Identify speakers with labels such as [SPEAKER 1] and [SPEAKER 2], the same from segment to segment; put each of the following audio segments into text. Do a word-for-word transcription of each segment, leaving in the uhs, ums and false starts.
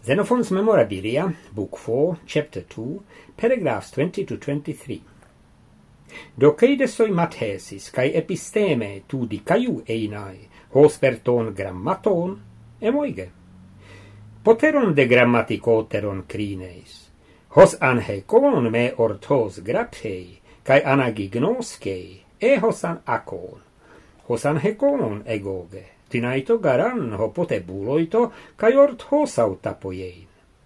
[SPEAKER 1] Xenophon's Memorabilia, Book four, Chapter two, paragraphs twenty to twenty-three. Docede soi mathesis, cae episteme tu dicaiu einae, hos perton grammaton, emoige. Poteron de grammaticoteron crines, hos anhecon me orthos grapei, cae anagignoscei, e hos an acon, hos anhecon egoge. Tinaito garan hopote buloito, cae orthos autapoiein.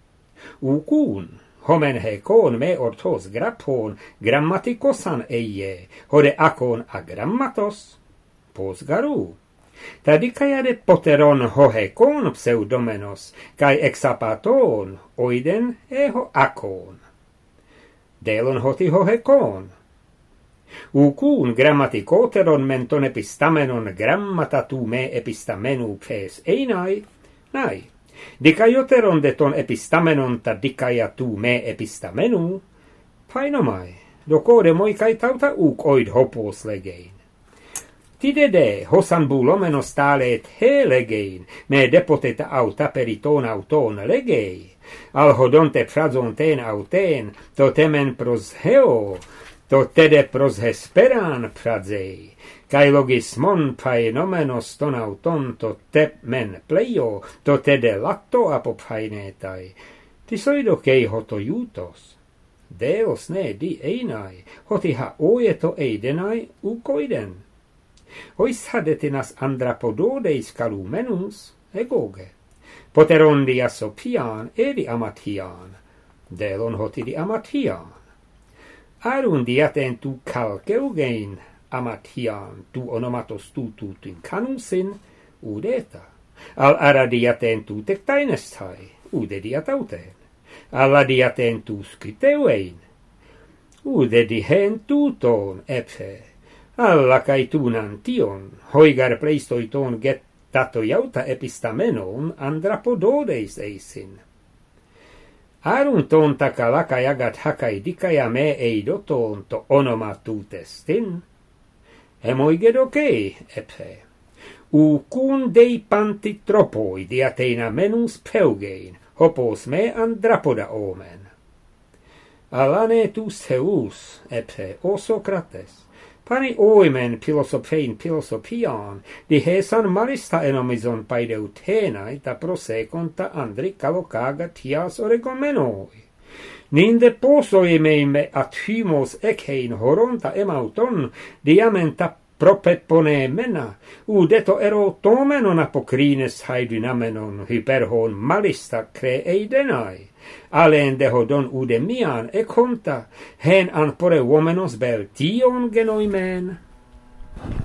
[SPEAKER 1] Ucun, homen hecon me orthos graphon, grammaticosan eie, hode acon agrammatos, pos garu. Tadicaiade poteron ho hecon pseudomenos, cae exapaton, oiden e ho acon. Delon hoti ho hecon. Ucun grammaticoteron menton epistamenon grammata tu me epistamenu pes einai, nai. Dicaioteron de ton epistamenon ta dicaia tu me epistamenu, painomai, docode moi cae tauta uc oid hopos legein. Tidede, hosan bulomenos tale et he legein, me depoteta auta periton auton legei, al hodonte prazonten auten, totemen pros heo, to tede pros hesperan prazei, cae logismon paenomenos ton auton to tep men pleio, to tede lacto apopainetai, tisoido cei hoto iutos. Deos ne di einai, hoti ha oieto eidenai ucoiden. Ois hadetinas andrapododeis calumenus, egoge. Poteron di asopian e di amatian, delon hoti di amatian. Arun diaten tu calceugein amatian tu onomatos tu tutin canusin udeta. Al ara diaten tu tectainestai ude diatauten. Alla diaten tu scriteuein ude dihen tuton epse. Alla caitunan tion hoigar pleistoiton get tato iauta epistamenon andrapododeis eisin. Arun ton takalaka agat hakai dikaya me eidoton to onomatutestin. Emoige docei, epse. Ucun dei panti tropoi diatena menus peugein, hopos me andrapoda omen. Alane tu Zeus, epse, o Socrates. Pani oimen philosophein philosopian, di hesan marista enomizon paideutenai ta prosecon ta andri calocaga tias oregomenoi. Ninde posoi me at hymos ecein horonta emauton, diamenta propepone mena, udeto erotomenon apocrines haidynamenon hyperhon malista creeidenai. Alen de hodon udemian e conta, hen an pore vomenos bel tion genoimen.